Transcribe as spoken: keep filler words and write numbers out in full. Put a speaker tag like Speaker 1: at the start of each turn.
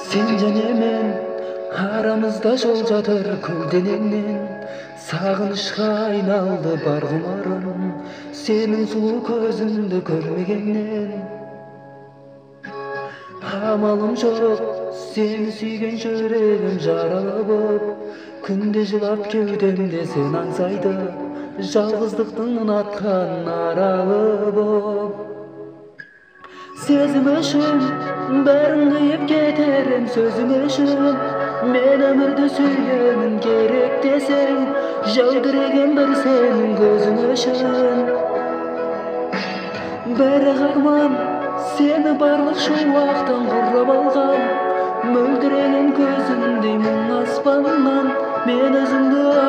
Speaker 1: Sen және мен арамызда жол жатыр көлденеңнен, сағынышқа айналды бар ғұмырым сенің сұлу көзіңді көрмегеннен. Амалым жоқ сені сүйген жүрегім жаралы боп, күнде жылап кеудемде сен аңсайды жалғыздықтың ұнатқан аралы боп. Сезім үшін бәрін қиып кетерім, сөзім үшін мен өмірді сүйгенім керек десең, жәудіреген бір сенің көзің үшін. Бәрі арман сені барлық шуақтан қорғап алған, мөлдіреген көзіңдей мұң аспаннан мен өзіңді